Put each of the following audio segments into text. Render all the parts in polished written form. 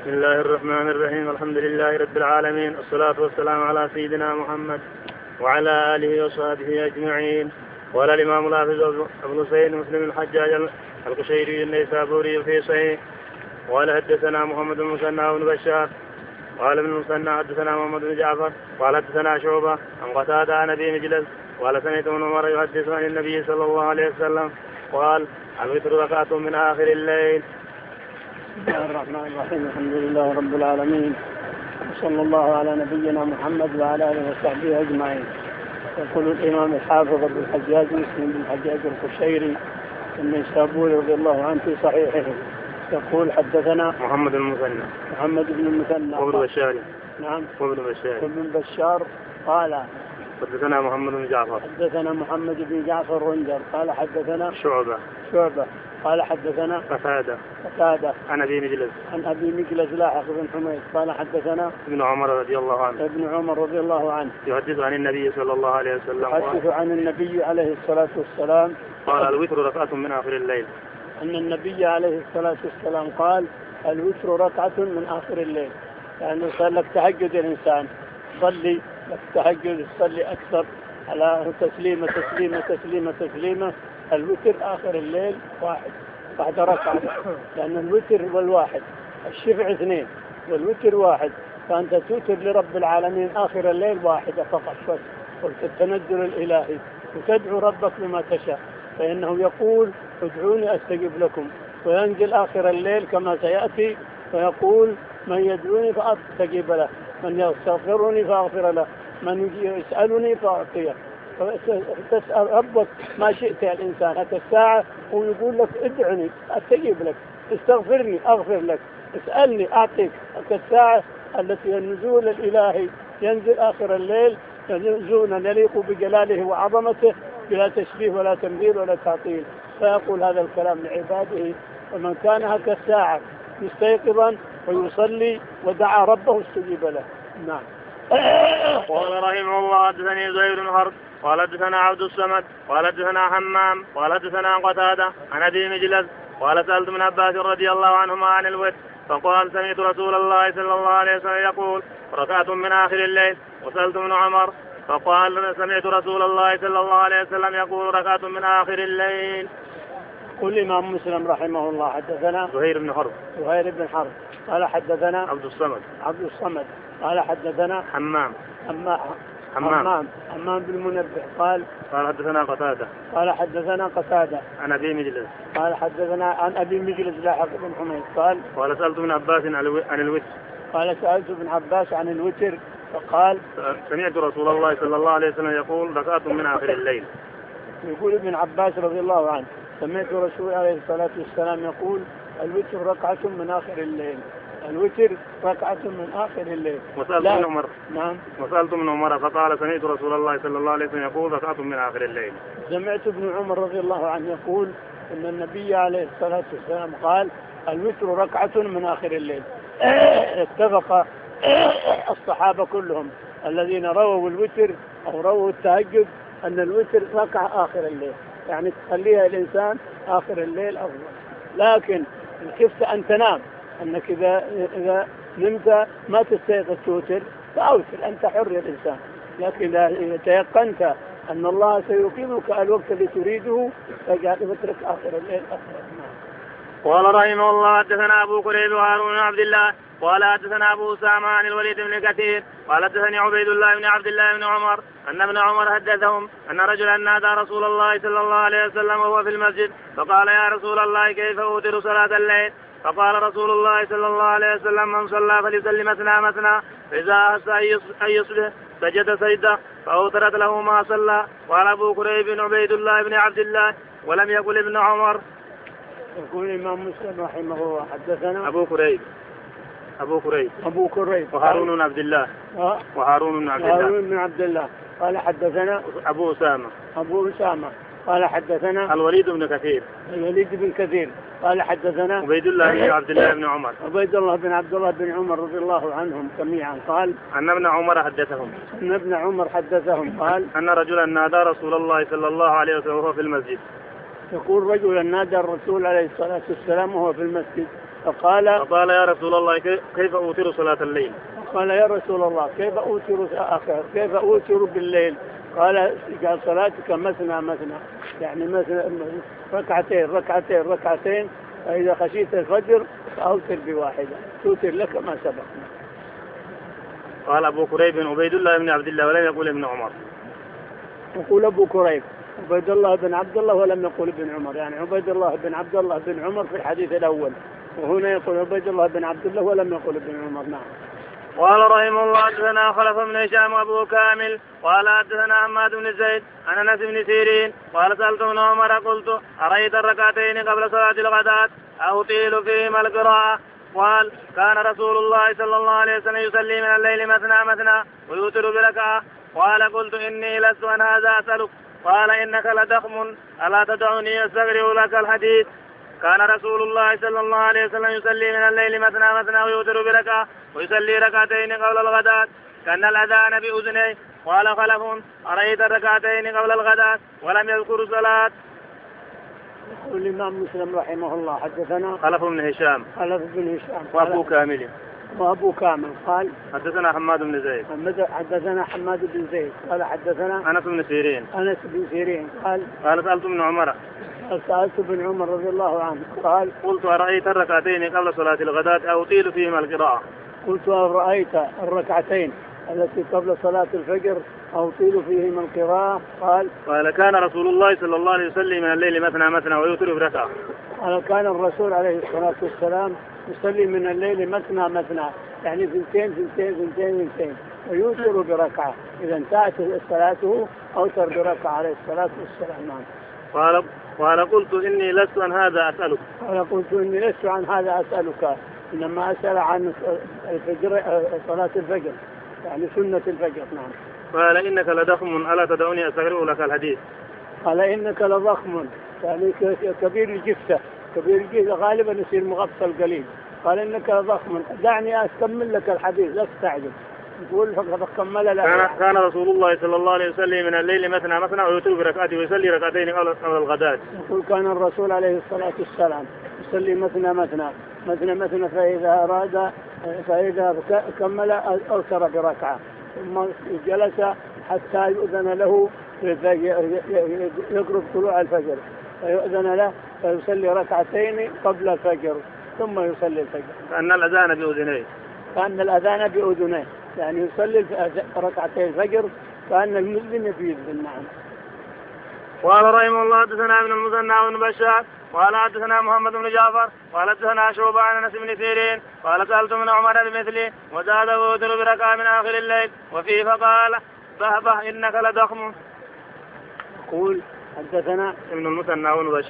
بسم الله الرحمن الرحيم. الحمد لله رب العالمين، والصلاة والسلام على سيدنا محمد وعلى آله وصحبه أجمعين. قال الإمام الحافظ أبو حسين مسلم الحجاج القشيري النيسابوري في صحيح قال حدثنا محمد بن المثنى بن بشار قال ابن المثنى حدثنا محمد بن جعفر قال حدثنا شعبة عن قتادة عن أبي مجلس قال سمعت ابن عمر يحدث عن النبي صلى الله عليه وسلم قال الوتر ركعة من آخر الليل. بسم الله الرحمن الرحيم. الحمد لله رب العالمين، وصلى الله على نبينا محمد وعلى آله وصحبه أجمعين. يقول الإمام الحافظ أبو الحجاج مسلم بن الحجاج القشيري النيسابوري رضي الله عنه في صحيحه يقول حدثنا محمد بن المثنى وابن بشار. نعم وابن بشار قال حدثنا محمد بن جعفر رندر قال حدثنا شعبة قال حدثنا قتادة عن أبي مجلس لاحق بن حميد قال حدثنا ابن عمر رضي الله عنه يحدث عن النبي صلى الله عليه وسلم عن النبي عليه الصلاة والسلام قال الوتر ركعة من آخر الليل. أن النبي عليه الصلاة والسلام قال الوتر ركعة من آخر الليل، يعني صار لك تهجد الإنسان صلي لك تهجد تصلي أكثر على تسليمة الوتر آخر الليل واحد ركعة، لأن الوتر والواحد الشفع 2 والوتر 1، فأنت توتر لرب العالمين آخر الليل واحدة فقط بس، والتنزل الإلهي وتدعو ربك بما تشاء، فإنه يقول ادعوني أستجب لكم، وينزل آخر الليل كما سيأتي فيقول من يدعوني فأستجيب له، من يستغفرني فأغفر له، من يسألني فأعطيه. تسأل ربك ما شئت يا الإنسان، حتى الساعة هو يقول لك ادعني أستجيب لك، استغفرني أغفر لك، اسألني أعطيك. حتى الساعة التي النزول الإلهي ينزل آخر الليل نزولا يليق بجلاله وعظمته بلا تشبيه ولا تمثيل ولا تعطيل، فيقول هذا الكلام لعباده. ومن كان هكذا الساعة مستيقظا ويصلي ودعا ربه استجيب له. نعم. قال رحمه الله حدثني زهير بن حرب قال حدثنا عبد الصمد قال حدثنا حمام قال حدثنا قتادة عن أبي مجلس قال سألت ابن عباس رضي الله عنهما عن الوتر فقال سمعت رسول الله صلى الله عليه وسلم يقول ركعة من آخر الليل. وسألت ابن عمر فقال سمعت رسول الله صلى الله عليه وسلم يقول ركعة من آخر الليل. قل الإمام مسلم رحمه الله حدثنا زهير بن حرب قال حدثنا عبد الصمد قال حدثنا حمام بن المنبه قال حدثنا قتادة قال حدثنا قتادة عن أبي مجلس قال حدثنا عن أبي مجلس لاحق بن حميد قال سألت ابن عباس عن الوتر قال سألت ابن عباس عن الوتر فقال سمعت رسول الله صلى الله عليه وسلم يقول ركعة من آخر الليل. يقول ابن عباس رضي الله عنه سمعت رسول عليه الصلاة والسلام يقول الوتر ركعة من آخر الليل. وسألت ابن عمر فقال سمعت رسول الله صلى الله عليه وسلم يقول ركعة من آخر الليل. سمعت ابن عمر رضي الله عنه يقول إن النبي عليه الصلاة والسلام قال الوتر ركعة من آخر الليل. اتفق الصحابة كلهم الذين رووا الوتر أو رووا التهجد أن الوتر ركعة آخر الليل، يعني تخليها الإنسان آخر الليل أفضل. لكن إن خفت أن تنام أنك إذا نمت ما تستيقظ توتر فأوتر، أنت حر يا الإنسان. لكن إذا تيقنت أن الله سيقيمك الوقت الذي تريده فاجعل اترك آخر الليل أفضل. قال رحمه الله حدثنا أبو كريب وهارون بن عبد الله قال حدثنا أبو أسامة عن الوليد بن كثير قال حدثني عبيد الله بن عبد الله بن عمر أن ابن عمر حدثهم أن رجلا نادى رسول الله صلى الله عليه وسلم وهو في المسجد فقال يا رسول الله كيف أوتر صلاة الليل؟ فقال رسول الله صلى الله عليه وسلم من صلى فليسلم مثنى فإذا أحس أن يصبح سجد سجدة فأوترت له ما صلى. قال أبو كريب عبيد الله بن عبد الله ولم يقل ابن عمر. يقول الإمام مسلم رحمه الله حدثنا أبو كريب وهارون بن عبد الله قال حدثنا أبو أسامة قال حدثنا الوليد بن كثير قال حدثنا عبيد الله بن عبد الله بن عمر بن عمر رضي الله عنهم جميعا قال أن ابن عمر حدثهم قال أن رجلا نادى رسول الله صلى الله عليه وسلم وهو في المسجد. يقول رجلا نادى الرسول عليه الصلاة والسلام وهو في المسجد فقال يا رسول الله كيف أوتر صلاة الليل؟ قال يا رسول الله كيف أوتر بالليل؟ قال صلاتك مثنى مثنى، يعني مثنى ركعتين، فإذا خشيت الفجر فأوتر بواحدة توتر لك ما سبق. قال أبو كريب عبيد الله بن عبد الله ولم يقول ابن عمر. يقول أبو كريب عبيد الله بن عبد الله ولم يقول ابن عمر، يعني عبيد الله بن عبد الله بن عمر في الحديث الأول، وهنا يقول عبيد الله بن عبد الله ولم يقول ابن عمر. نعم. قال رحمه الله حدثنا خلف بن هشام وابو كامل قال حدثنا حماد بن زيد عن انس بن سيرين قال سالت ابن عمر قلت ارايت الركعتين قبل صلاه الغداة اطيل فيهما القراءه؟ قال كان رسول الله صلى الله عليه وسلم يصلي من الليل مثنى ويوتر بركعه. قال قلت اني لست عن هذا اسالك. قال انك لضخم الا تدعني استغفر لك الحديث. كان رسول الله صلى الله عليه وسلم يصلي من الليل مثنى ويوتر بركعه ويصلي ركعتين قبل الغداة كان الأذان بأذنيه. قال خلف أرأيت الركعتين قبل الغداة ولم يذكر صلاة. يقول الإمام مسلم رحمه الله حدثنا خلف بن هشام وأبو كامل قال حدثنا حماد بن زيد حدثنا حماد بن زيد قال حدثنا أنس بن سيرين قال سألت ابن عمر سألت ابن عمر رضي الله عنه قال قلت أرأيت الركعتين قبل صلاة الغداة أو طيل فيهما القراءة؟ قلت أرأيت الركعتين التي قبل صلاة الفجر أو طيل فيهما القراءة؟ قال كان رسول الله صلى الله عليه وسلم من الليل مثنى ويوتر بركعة. قال كان الرسول عليه الصلاة والسلام يصلي من الليل مثنى، يعني ثنتين ويوتر بركعة، إذا انتهت صلاته أوتر بركعة عليه الصلاة والسلام. قال قلت إني لست عن هذا أسألك، إنما أسأل عن الفجر، صلاة الفجر، يعني سنة الفجر. نعم. قال إنك لضخم ألا تدعوني أستغفر لك الحديث. قال إنك لضخم، يعني كبير الجثة غالبا يصير مغفل قليل. قال إنك لضخم دعني أكمل لك الحديث لا تستعجل. يقول فقد كمل له. كان رسول الله صلى الله عليه وسلم من الليل مثنى ويوتر بركعته ويصلي ركعتين قبل الغداة. يقول كان الرسول عليه الصلاة والسلام يصلي مثنى فإذا كمل أوتر بركعة، ثم جلس حتى يؤذن له يقرب طلوع الفجر، فيؤذن له فيصلي ركعتين قبل الفجر ثم يصلي الفجر. كأن الأذان بأذنيه، يعني يصلي ركعتين الفجر كأن المؤذن بيؤذن. نعم. قال رحمه الله حدثنا ابن المثنى وابن بشار قال حدثنا محمد بن جعفر قال حدثنا شعبة عن انس بن سيرين قال سألت ابن عمر بمثله وزاد ويوتر بركعة من آخر الليل وفيه فقال به إنك لضخم. يقول حدثنا ابن المثنى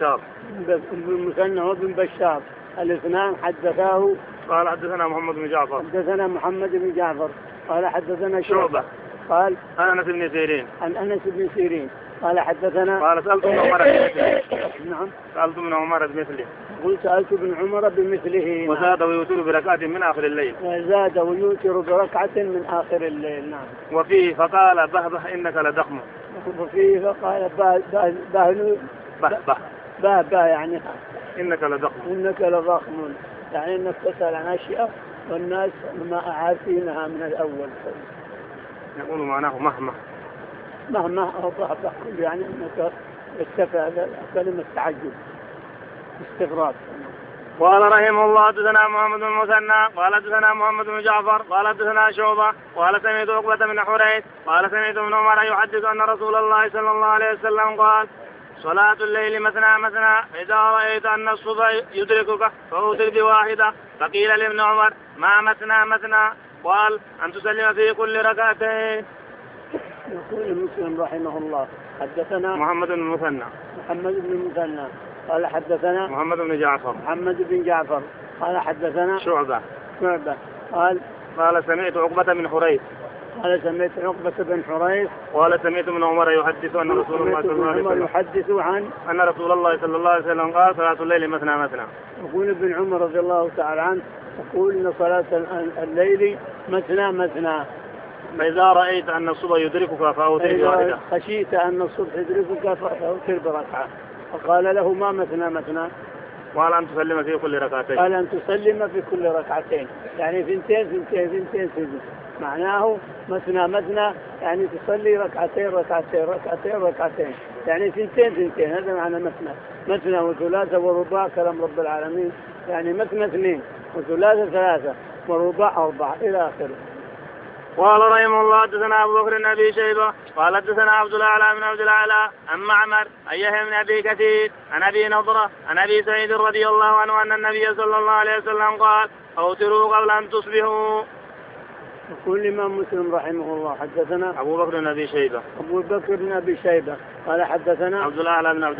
وابن بشار الاثنان حدثاه. قال حدثنا محمد بن جعفر قال حدثنا شعبة قال عن انس بن سيرين قال حدثنا. قال سألت ابن عمر بمثله. نعم. سألت ابن عمر بمثله. قلت سألت ابن عمر بمثله. وزاد ويوتر بركعة من آخر الليل. وزاد ويوتر بركعة من آخر الليل. نعم. وفيه فقال به إنك لضخم. وفيه فقال به يعني إنك لضخم، يعني إنك تسأل عن أشياء والناس ما عارفينها من الأول. يقول معناه مهما أو يعني أنك استفاد كلمة تعجب استغراب. قال رحمه الله حدثنا محمد بن المثنى قال حدثنا محمد بن جعفر قال حدثنا شعبة قال سمعت عقبة بن حريث قال سمعت ابن عمر يحدث أن رسول الله صلى الله عليه وسلم قال صلاة الليل مثنى إذا رأيت أن الصبح يدركك فأوتر بواحدة. فقيل لابن عمر ما مثنى؟ قال أن تسلم في كل ركعتين. يقول المسلم رحمه الله حدثنا محمد بن المثنى قال حدثنا محمد بن جعفر قال حدثنا شعبة قال سمعت عقبة بن حريث قال سمعت ابن عمر يحدث أن رسول الله صلى الله عليه وسلم أن رسول الله صلى الله عليه وسلم قال صلاة الليل مثنى. يقول ابن عمر رضي الله تعالى عنه يقول إن صلاة الليل مثنى فإذا رأيت أن الصبح يدركك فأوتر بواحدة. خشيت أن الصبح يدركك فأوتر بركعة. فقال له ما مثنى؟ وقال أن تسلم في كل ركعتين. قال أن تسلم في كل ركعتين، يعني ثنتين. معناه مثنى، يعني تصلي ركعتين، يعني ثنتين. هذا معنى مثنى وثلاثة ورباع كلام رب العالمين، يعني مثنى 2 وثلاثة 3 ورباع 4 إلى آخره. قال رحمه الله حدثنا أبو بكر بن أبي شيبة قال حدثنا عبد الأعلى بن عبد الأعلى عن معمر عن يحيى بن أبي كثير عن أبي نضرة عن أبي سعيد رضي الله عنه أن النبي صلى الله عليه وسلم قال أوتروا قبل أن تصبحوا. يقول الإمام مسلم رحمه الله حدثنا أبو بكر بن أبي شيبة قال حدثنا عبد الأعلى بن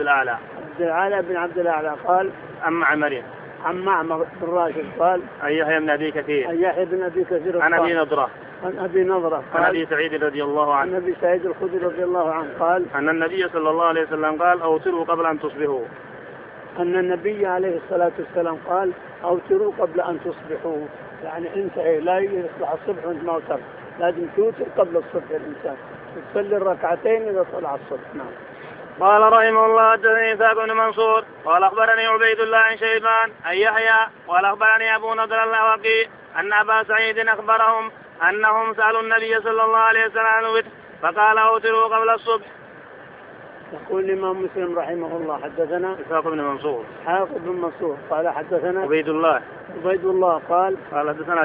عبد الأعلى قال عن معمر بن راشد قال عن يحيى بن أبي كثير عن أبي نضرة عن أبي سعيد رضي الله عنه عن أبي سعيد الخدري رضي الله عنه قال أن النبي صلى الله عليه وسلم قال أوتروا قبل أن تصبحوا. أن النبي عليه الصلاة والسلام قال أوتروا قبل أن تصبحوا، يعني أنت لا يصبح الصبح وأنت ما وتر، لازم توتر قبل الصبح الإنسان، تصلي الركعتين إذا طلع الصبح. نعم. قال رحمه الله حدثني إسحاق بن منصور قال أخبرني عبيد الله عن شيبان عن يحيى قال أخبرني أبو نضر الأوقي أن أبا سعيد أخبرهم أنهم سألوا النبي صلى الله عليه وسلم عن الوتر فقال أوتروا قبل الصبح. يقول الإمام مسلم رحمه الله حدثنا إسحاق بن منصور قال حدثنا عبيد الله قال حدثنا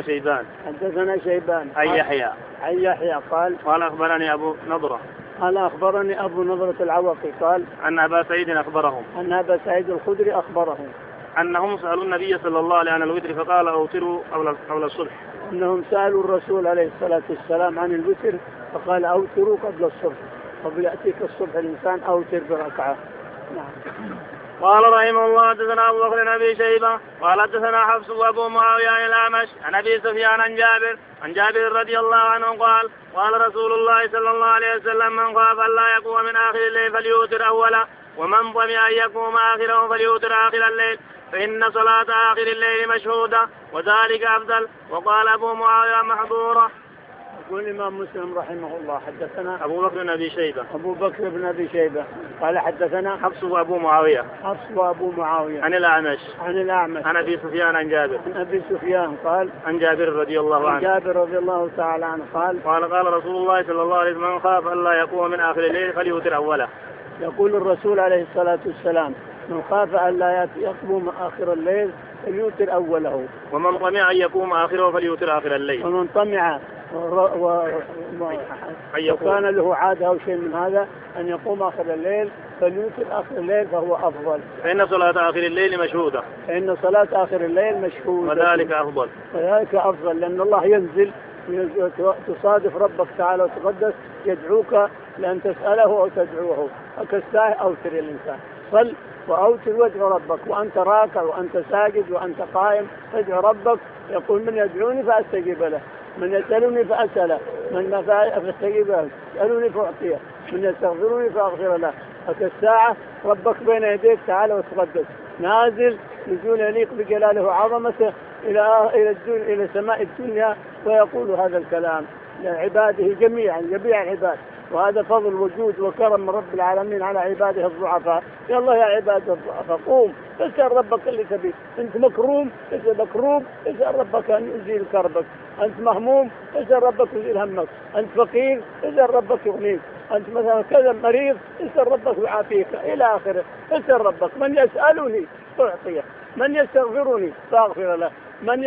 شيبان عن يحيى قال أخبرني أبو نضرة أبو نضرة العوقي قال أن أبا سعيد أخبرهم أن أبا سعيد الخدري أخبرهم أنهم سألوا النبي صلى الله عليه وسلم عن الوتر فقال أوتروا قبل الصبح. أنهم سألوا الرسول عليه الصلاة والسلام عن الوتر فقال أوتروا قبل الصبح، قبل يأتيك الصبح الإنسان أوتر بركعة. نعم. قال رحمه الله حدثنا أبو بكر بن أبي شيبة قال حدثنا حفص وأبو معاوية عن الأعمش عن أبي سفيان عن جابر رضي الله عنه قال قال رسول الله صلى الله عليه وسلم من خاف ألا يقوم من آخر الليل فليوتر أولا ومن طمع أن يقوم آخره فليوتر آخر الليل فإن صلاة آخر الليل مشهودة وذلك أفضل. وقال أبو معاوية محظورة. يقول الإمام مسلم رحمه الله حدثنا أبو بكر بن أبي شيبة قال حدثنا حفص وأبو معاوية عن الأعمش عن أبي سفيان عن جابر قال عن جابر رضي الله تعالى عنه قال رسول الله صلى الله عليه وسلم من خاف ألا يقوم من آخر الليل فليوتر أوله. يقول الرسول عليه الصلاة والسلام من خاف ألا يقوم آخر الليل فليوتر أوله ومن طمع أن يقوم آخره فليوتر آخر الليل. ومن طمع وكان له عادة أو شيء من هذا أن يقوم آخر الليل فليوتر آخر الليل فهو أفضل. فإن صلاة آخر الليل مشهودة وذلك أفضل لأن الله ينزل تصادف ربك تعالى وتقدس يدعوك لأن تسأله أو تدعوه. فكالساهي أوتر الإنسان، صل وأوتر وادعو ربك وأنت راكع وأنت ساجد وأنت قائم ادعو ربك. يقول من يدعوني فأستجيب له، من يسألني فأسأله، من فأستجيب له، يسألني فأعطيه، من يستغفرني فأغفر له. فكالساعة ربك بين يديك تعالى وتقدس نازل نزول يليق بجلاله وعظمته إلى سماء الدنيا ويقول هذا الكلام لعباده جميع العباد. وهذا فضل وجود وكرم من رب العالمين على عباده الضعفاء. يا الله يا عباد الضعفاء قوم اسأل ربك اللي تبيه. أنت مكروم اسأل ربك أن يزيل كربك. أنت مهموم اسأل ربك يزيل همك. أنت فقير اسأل ربك يغنيك. أنت مثلا كذا مريض اسأل ربك يعافيك إلى آخره. اسأل ربك من يسألني فأعطيه، من يستغفرني فأغفر له، من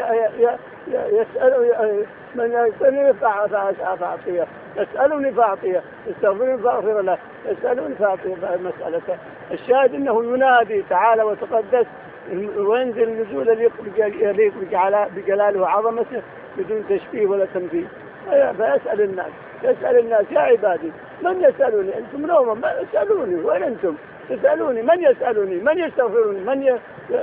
يسألني فأعطيه، يسألني فأعطيه، يستغفرني فأغفر له، يسألني فأعطيه. مسألته الشاهد أنه ينادي تعالى وتقدس وينزل نزول يليق بجلاله وعظمته بدون تشبيه ولا تمثيل. فيسأل الناس يا عبادي من يسألني؟ أنتم نوما ما يسألوني، وين أنتم تسألوني؟ من يسألني؟ من يستغفرني؟ من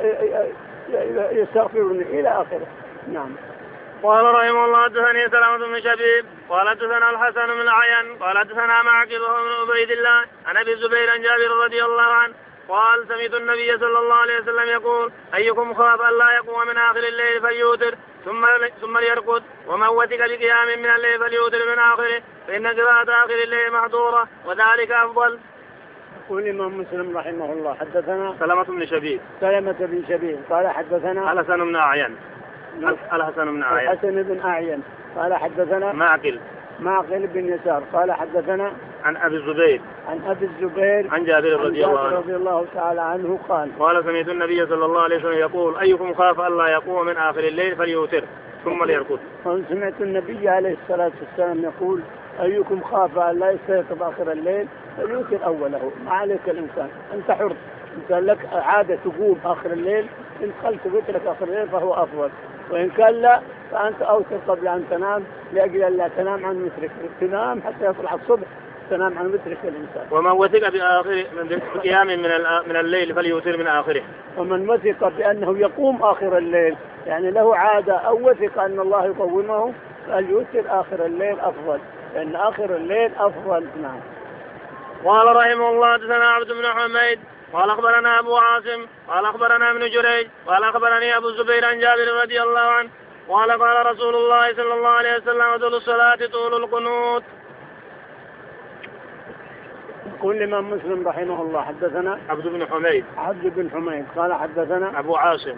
يستغفرني إلى آخره. نعم. قال رحمه الله حدثني سلامة بن شبيب قال حدثنا الحسن بن العين قال حدثنا معقل بن عبيد الله عن أبي الزبير عن جابر رضي الله عنه قال سمعت النبي صلى الله عليه وسلم يقول أيكم خاف ألا يقوم من آخر الليل فليوتر ثم ليرقد ومن وثق بقيام من الليل فليوتر من آخره فإن قراءة آخر الليل محظورة وذلك أفضل. يقول الإمام مسلم رحمه الله حدثنا سلمة بن شبيب قال حدثنا الحسن بن أعين الحسن بن أعين قال حدثنا معقل بن يسار قال حدثنا عن أبي الزبير عن جابر رضي الله تعالى عنه قال سمعت النبي صلى الله عليه وسلم يقول أيكم خاف ألا يقوم من آخر الليل فليوتر ثم ليرقد. سمعت النبي عليه الصلاة والسلام يقول أيكم خاف ألا يستيقظ آخر الليل فليوتر أوله. ما عليك الإنسان، أنت حر، أنت لك عادة تقوم آخر الليل، إن دخلت بيتك آخر الليل فهو أفضل، وإن كان لا فأنت أوتر قبل أن تنام لأجل أن لا تنام عن وترك، تنام حتى يطلع الصبح تنام عن وترك الإنسان. ومن وثق بقيام من الليل فليوتر من آخره. ومن وثق بأنه يقوم آخر الليل يعني له عادة أو وثق أن الله يقومه فليوتر آخر الليل أفضل، لأن آخر الليل أفضل. نعم. قال رحمه الله حدثنا عبد بن حميد قال أخبرنا أبو عاصم قال أخبرنا ابن جريج قال أخبرني أبو الزبير عن جابر رضي الله عنه قال رسول الله صلى الله عليه وسلم طول الصلاة طول القنوت. يقول الإمام مسلم رحمه الله حدثنا عبد بن حميد قال حدثنا أبو عاصم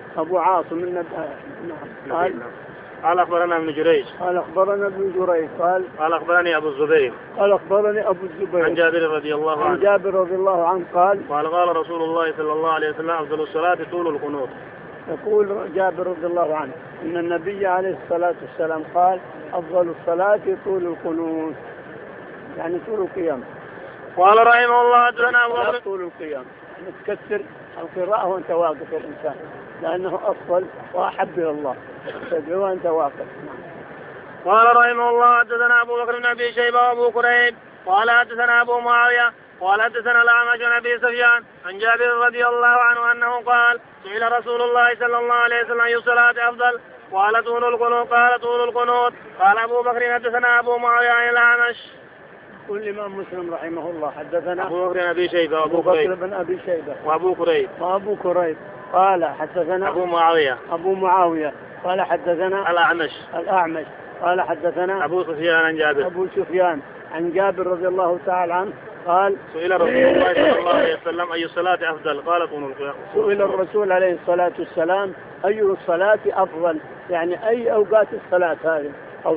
قال أخبرنا ابن جريج قال أخبرني أبو الزبير عن جابر رضي الله عنه قال رسول الله صلى الله عليه وسلم أفضل الصلاة طول القنوت. يقول جابر رضي الله عنه إن النبي عليه الصلاة والسلام قال أفضل الصلاة طول القنوت، يعني طول القيام. قال رحمه الله طول القيام يعني تكثر القراءة وأنت واقف الإنسان، لأنه أفضل وأحب إلى الله تدعو وأنت واقف. قال رحمه الله حدثنا أبو بكر بن أبي شيبة وأبو كريب قال حدثنا أبو معاوية قال حدثنا الأعمش عن أبي سفيان عن جابر رضي الله عنه أنه قال سئل رسول الله صلى الله عليه وسلم أي الصلاة أفضل قال طول القنوت. قال أبو بكر حدثنا أبو معاوية عن الأعمش. كل الإمام مسلم رحمه الله حدثنا أبو بكر بن أبي شيبة وأبو كريب قال حدثنا أبو معاوية قال حدثنا الأعمش قال حدثنا أبو سفيان عن جابر رضي الله تعالى عنه قال سئل رسول الله صلى الله عليه وسلم أي الصلاة أفضل قال طول القيام. سئل الرسول عليه الصلاة والسلام أي الصلاة أفضل، يعني أي أوقات الصلاة هذه أو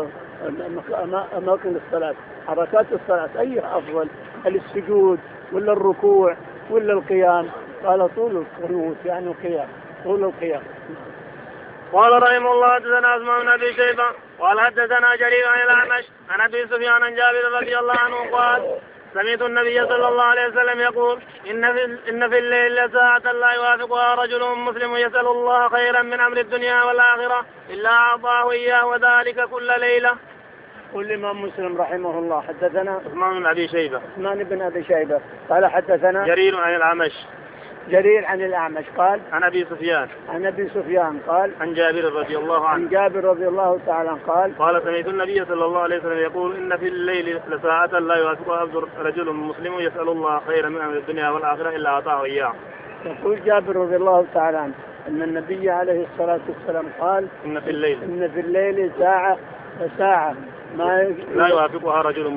أماكن الصلاة حركات الصلاة أي أفضل، السجود ولا الركوع ولا القيام؟ قال طول القنوت يعني القيام، طول القيام. قال رحمه الله حدثنا أسماء بن أبي شيبة قال حدثنا جرير عن الأعمش عن أبي سفيان عن جابر رضي الله عنه قال سمعت النبي صلى الله عليه وسلم يقول إن في الليل لساعة لا يوافقها رجل مسلم يسأل الله خيرا من أمر الدنيا والآخرة إلا أعطاه إياه وذلك كل ليلة. كل الإمام مسلم رحمه الله حدثنا عثمان بن أبي شيبة قال حدثنا جرير عن الأعمش قال عن أبي سفيان قال عن جابر رضي الله تعالى عنه قال سمعت النبي صلى الله عليه وسلم يقول إن في الليل لساعة لا يوافقها رجل مسلم يسأل الله خيرا من أمر الدنيا والآخرة إلا أعطاه إياه. يقول جابر رضي الله تعالى عنه أن النبي عليه الصلاة والسلام قال إن في الليل ساعة لا يوافقها رجل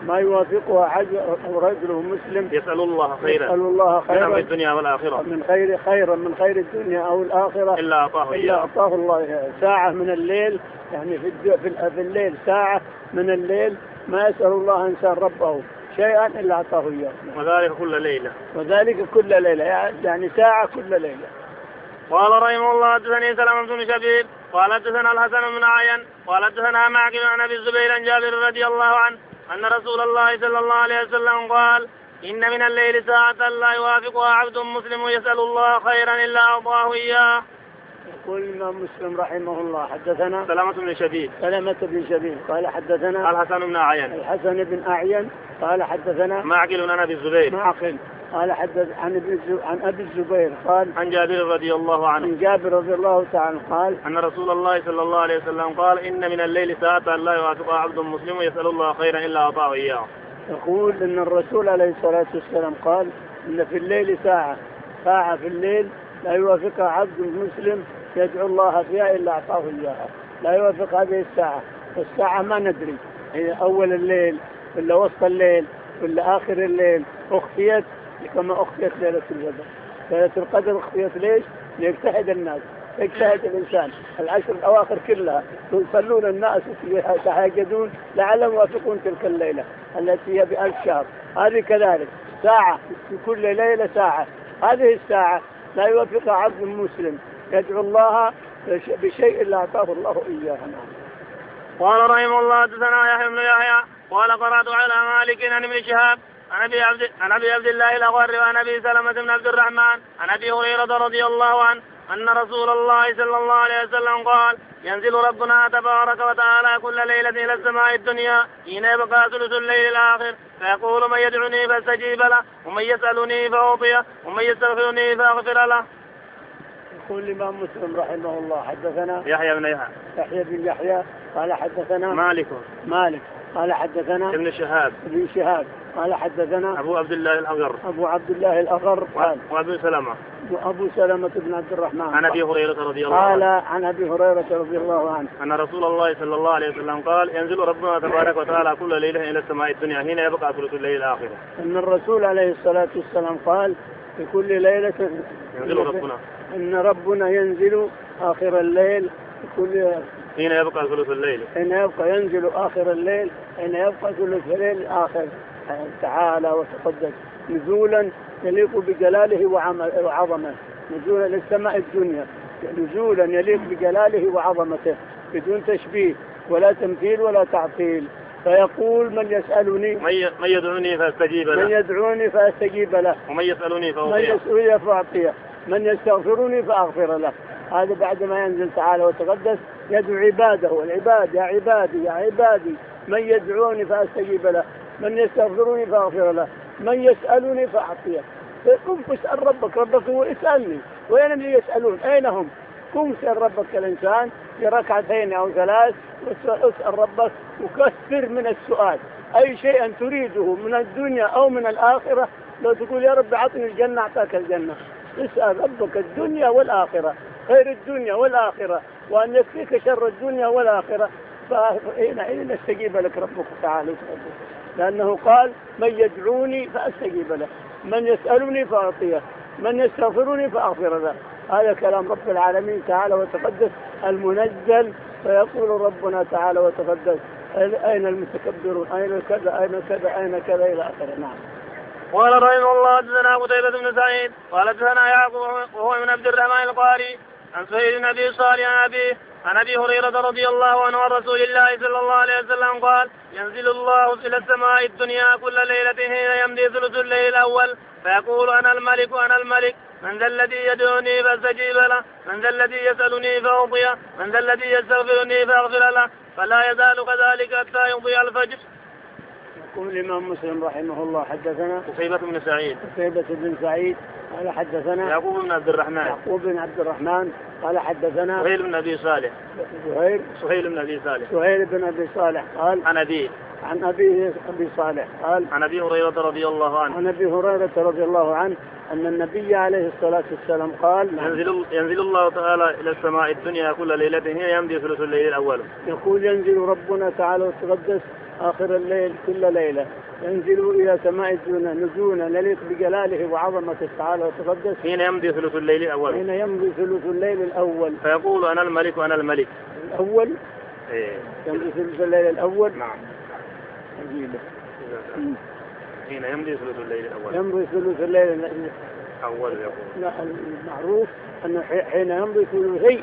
مسلم يسأل الله خيرا من أمر الدنيا والآخرة من خير الدنيا أو الآخرة إلا أعطاه الله ساعة من الليل، يعني في الليل ساعة من الليل ما يسأل الله إنسان ربه شيئا إلا أعطاه إياه، وذلك كل ليلة يعني ساعة كل ليلة. قال رحمه الله حدثني سلمة بن شبيب قال حدثنا الحسن بن عين قال حدثنا معقل عن أبي الزبير عن جابر رضي الله عنه أن رسول الله صلى الله عليه وسلم قال إن من الليل ساعة لا يوافقها عبد مسلم يسأل الله خيرا إلا أعطاه إياه. يقول الإمام مسلم رحمه الله حدثنا سلمة بن شبيب قال حدثنا الحسن بن أعين قال حدثنا معقل عن أبي الزبير قال حدث عن أبي الزبير قال عن جابر رضي الله تعالى قال أن رسول الله صلى الله عليه وسلم قال إن من الليل ساعة لا يوافقها عبد مسلم يسأل الله خيرا إلا أعطاه إياه. يقول إن الرسول عليه الصلاة والسلام قال إن في الليل ساعة في الليل لا يوافقها عبد مسلم يدعو الله فيها إلا أعطاه إياها، لا يوافق هذه الساعة ما ندري هي أول الليل ولا وسط الليل ولا آخر الليل، أخفيت كما أخفيت ليلة القدر. ليلة القدر أخفيت ليش؟ ليجتهد الناس، يجتهد الإنسان. العشر الأواخر كلها يصلون الناس يتهاجدون لعلهم يوافقون تلك الليلة التي هي ب1000 شهر. هذه كذلك ساعة في كل ليلة ساعة. هذه الساعة لا يوافقها عبد مسلم يدعو الله بشيء لا أعطاه الله إياه. قال رحمه الله حدثنا يحيى بن يحيى قال قرأت على مالك عن ابن شهاب عن ابي عبد الله الاغر وعن ابي سلمة بن عبد الرحمن عن ابي هريرة رضي الله عنه أن رسول الله صلى الله عليه وسلم قال ينزل ربنا تبارك وتعالى كل ليلة إلى السماء الدنيا حين يبقى ثلث الليل الآخر فيقول من يدعوني فاستجيب له ومن يسألني فأعطيه ومن يستغفرني فأغفر له. يقول الإمام مسلم رحمه الله حدثنا يحيى بن يحيى قال حدثنا مالك قال حدثنا ابن شهاب قال حدثنا أبو عبد الله الأغر قال وأبو سلمة بن عبد الرحمن عن أبي هريرة رضي الله عنه قال عن أبي هريرة رضي الله عنه أن رسول الله صلى الله عليه وسلم قال ينزل ربنا تبارك وتعالى كل ليلة إلى السماء الدنيا حين يبقى ثلث الليل الآخر. أن الرسول عليه الصلاة والسلام قال في كل ليلة ينزل ربنا أن ربنا ينزل آخر الليل حين يبقى ثلث الليل ينزل آخر الليل حين يبقى ثلث الليل الآخر تعالى وتقدس نزولا يليق بجلاله وعظمته، نزولا للسماء الدنيا نزولا يليق بجلاله وعظمته بدون تشبيه ولا تمثيل ولا تعطيل. فيقول من يسألني من يدعوني فأستجيب له ومن يسألني فأعطيه من يستغفرني فأغفر له. هذا بعد ما ينزل تعالى وتقدس يدعو عباده العباد يا عبادي من يدعوني فأستجيب له من يستغفروني فأغفر له من يسألني فأعطيه. قم اسأل ربك هو اسألني وين اللي يسألون أين هم؟ قم اسأل ربك الإنسان في ركعتين أو 3 اسأل ربك وكثر من السؤال. أي شيء تريده من الدنيا أو من الآخرة لو تقول يا رب أعطني الجنة أعطاك الجنة. اسأل ربك الدنيا والآخرة خير الدنيا والآخرة وأن يكفيك شر الدنيا والآخرة فحين يستجيب لك ربك تعالى لأنه قال من يدعوني فأستجيب له من يسألني فأعطيه من يستغفرني فأغفر له. هذا كلام رب العالمين تعالى وتقدس المنزل. فيقول ربنا تعالى وتقدس أين المتكبرون أين كذا إلى آخره. نعم. قال رحمه الله حدثنا قتيبة بن سعيد قال حدثنا يعقوب وهو من عبد الرحمن القاري عن سهيل بن أبي صالح عن أبي هريرة رضي الله عنه عن رسول الله صلى الله عليه وسلم قال ينزل الله إلى السماء الدنيا كل ليلة حين يمضي ثلث الليل الأول فيقول أنا الملك من ذا الذي يدعوني فاستجيب له من ذا الذي يسألني فأعطيه من ذا الذي يستغفرني فأغفر له فلا يزال كذلك حتى يضيع الفجر. يقول الإمام مسلم رحمه الله حدثنا قتيبة بن سعيد قال حدثنا يعقوب بن عبد الرحمن قال حدثنا سهيل بن أبي صالح قال عن أبي صالح قال عن أبي هريرة رضي الله عنه أن النبي عليه الصلاة والسلام قال ينزل الله تعالى إلى السماء الدنيا كل ليلة هي يمضي ثلث الليل الأول. يقول ينزل ربنا تعالى وتقدس آخر الليل كل ليلة ينزل إلى سماء الدنيا نزولا يليق بجلاله وعظمته تعالى وتقدس حين يمضي ثلث الليل الأول فيقول أنا الملك الأول يمضي ثلث الليل الأول. نعم. حين يمضي ثلث الليل الأول يقول المعروف أنه حين يمضي ثلثي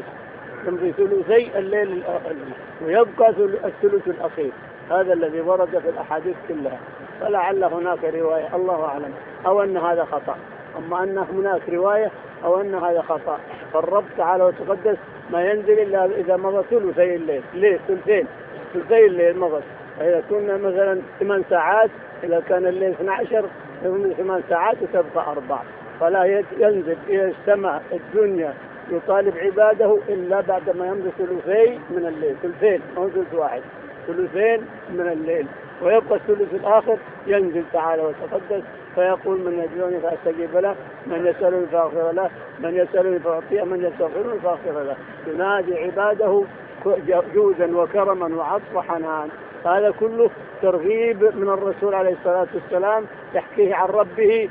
الليل ويبقى الثلث الأخير. هذا الذي ورد في الأحاديث كلها. فلعل هناك رواية الله أعلم أو أن هذا خطأ أما أن هناك رواية أو أن هذا خطأ. فالرب تعالى وتقدس ما ينزل إلا إذا مضى ثلثي الليل. ليه ثلثي الليل مضى. إذا كنا مثلا 8 ساعات إذا كان الليل 12 يكون 8 ساعات وتبقى 4. فلا ينزل إلى السماء الدنيا يطالب عباده إلا بعد ما يمضي ثلثي من الليل. ثلثين أو ثلث واحد ثلثين من الليل ويبقى الثلث الآخر ينزل تعالى وتقدس فيقول من يدعوني فأستجيب له من يسألني فأغفر له من يسألني فأعطيه من يستغفرني فأغفر له. ينادي عباده جودا وكرما وعطف وحنان هذا كله ترغيب من الرسول عليه الصلاة والسلام يحكيه عن ربه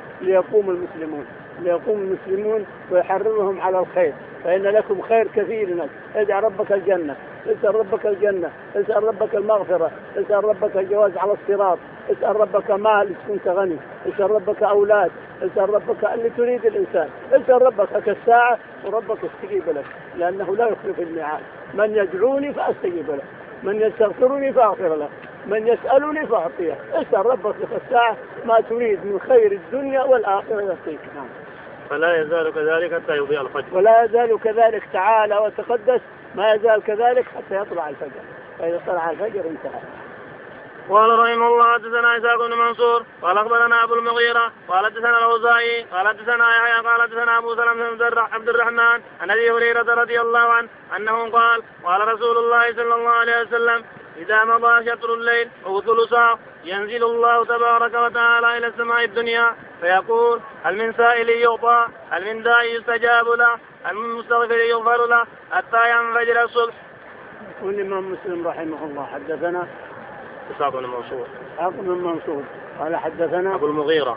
ليقوم المسلمون ويحرضهم على الخير. فإن لكم خير كثير، ادع ربك الجنة، اسأل ربك الجنة، اسأل ربك المغفرة، اسأل ربك الجواز على الصراط، اسأل ربك مال إذا كنت غني، اسأل ربك أولاد، اسأل ربك اللي تريد الإنسان، اسأل ربك كالساعة وربك استجيب لك، لأنه لا يخلف الميعاد. من يدعوني فأستجيب له، من يستغفرني فأغفر له، من يسألني فأعطيه. اسأل ربك كالساعة ما تريد من خير الدنيا والآخرة يعطيك. نعم. فلا يزال كذلك حتى يضيء الفجر. ولا يزال كذلك تعالى وتقدس، ما يزال كذلك حتى يطلع الفجر، فإذا طلع الفجر انتهى. قال رحمه الله حدثنا إسحاق بن منصور قال أخبرنا أبو المغيرة قال حدثنا الأوزاعي قال حدثنا يحيى قال حدثنا أبو سلمة بن عبد الرحمن عن أبي هريرة رضي الله عنه أنه قال رسول الله صلى الله عليه وسلم: إذا مضى شطر الليل أو ثلثه ينزل الله تبارك وتعالى إلى السماء الدنيا فيقول: هل من سائل يعطى؟ هل من داعي يستجاب له؟ هل من مستغفر يغفر له؟ حتى ينفجر الصبح. يقول الإمام مسلم رحمه الله حدثنا إسحاق بن منصور قال حدثنا أبو المغيرة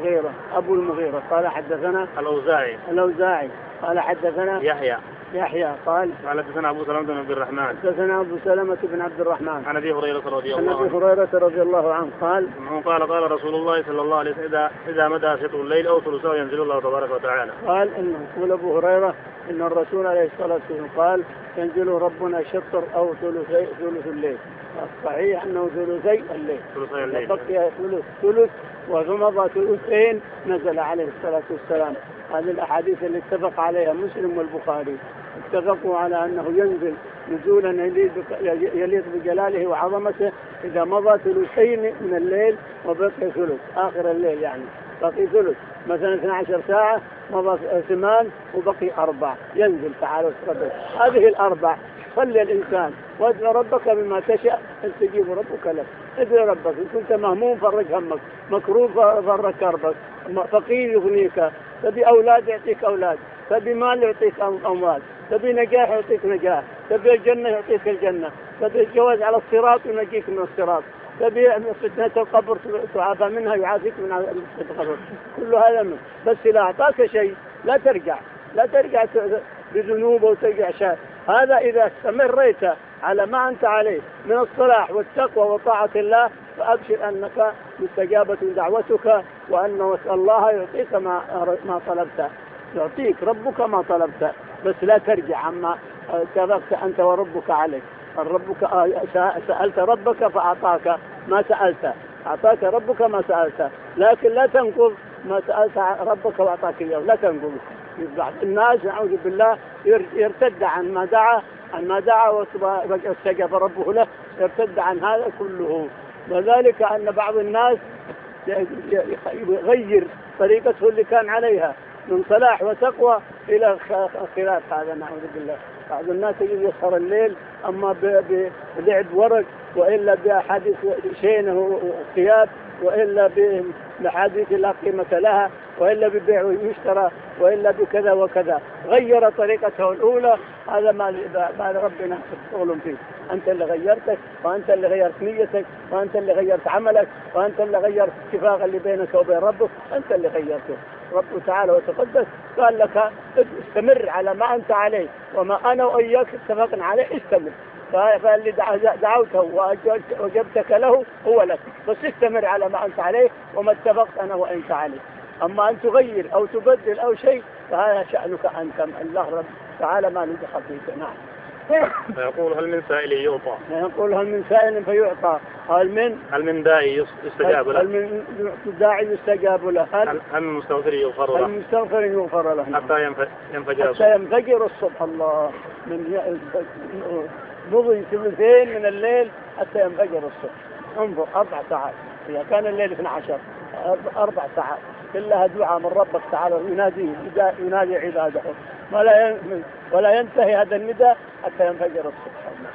قال حدثنا الأوزاعي قال حدثنا يحيى قال حدثنا أبو سلمة بن عبد الرحمن عن أبي هريرة رضي الله عنه قال رسول الله صلى الله عليه وسلم: إذا مدى شطر الليل أو ثلثه ينزل الله تبارك وتعالى. قال إنه يقول أبو هريرة إن الرسول عليه الصلاة والسلام قال: ينزل ربنا شطر أو ثلث الليل. صحيح أنه ثلثي الليل، بقي ثلث ومضى ثلثين نزل عليه الصلاة والسلام. هذه الأحاديث اللي اتفق عليها مسلم والبخاري، اتفقوا على أنه ينزل نزولا يليق بجلاله وعظمته إذا مضى ثلثين من الليل وبقي ثلث آخر الليل، يعني بقي ثلث مثلا 12 ساعة مضى 8 وبقي 4 ينزل تعالى وتقدس. هذه ال4 صلي الإنسان وادعو ربك بما تشاء يستجيب ربك لك. ادعو ربك إن كنت مهموم فرج همك، مكروب فرج كربك، فقير يغنيك، تبي أولاد يعطيك أولاد، تبي مال يعطيك أموال، تبي نجاح يعطيك نجاح، تبي الجنة يعطيك الجنة، تبي الجواز على الصراط ينجيك من الصراط، تبي فتنة القبر تعافى منها يعافيك من فتنة القبر. كل هذا منه. بس إذا أعطاك شيء لا ترجع بذنوب وترجع شيء. هذا إذا استمريت على ما أنت عليه من الصلاح والتقوى وطاعة الله فأبشر أنك مستجابة دعوتك، وأن الله يعطيك ما طلبت، يعطيك ربك ما طلبت. بس لا ترجع عما سبقت أنت وربك عليك. سألت ربك فأعطاك ما سألت، أعطاك ربك ما سألت، لكن لا تنقض ما سألت ربك وأعطاك إياه، لا تنقض. بعض الناس نعوذ بالله يرتد عن ما دعا واستجاب ربه له، يرتد عن هذا كله. وذلك أن بعض الناس يغير طريقته اللي كان عليها من صلاح وتقوى إلى خلاف هذا نعوذ بالله. بعض الناس يسهر الليل أما بلعب ورق، وإلا بأحاديث شينه وثياب، وإلا بحديث لا قيمة لها، وإلا ببيع ويشترى، وإلا بكذا وكذا. غير طريقته الأولى. هذا ما ربنا يقولون فيه. أنت اللي غيرتك، وأنت اللي غيرت نيتك، وأنت اللي غيرت عملك، وأنت اللي غيرت اتفاق اللي بينك وبين ربك، أنت اللي غيرته. ربه تعالى وتقدس قال لك استمر على ما أنت عليه، وما أنا وإياك اتفقنا عليه استمر. فاللي دعوته وجبتك له هو لك، بس استمر على ما أنت عليه وما اتفقت أنا وأنت عليه. أما أن تغير أو تبدل أو شيء فهذا شأنك أنت، الله رب تعالى ما ندخل فيك. نعم. فيقول: هل من سائل يعطى؟ يقول: هل من سائل فيعطى؟ هل من داعي يستجاب له؟ هل من داعي يستجاب له؟ هل من مستغفر يغفر له؟ هل مستغفر يغفر له؟ حتى ينفجر الصبح. الله من مضي ثلثين من الليل حتى ينفجر الصبح. انظر 4 ساعات. إذا كان الليل 12 4 ساعات كلها دعاء من ربك تعالى، ينادي عباده، ولا ينتهي هذا النداء حتى ينفجر الصبح.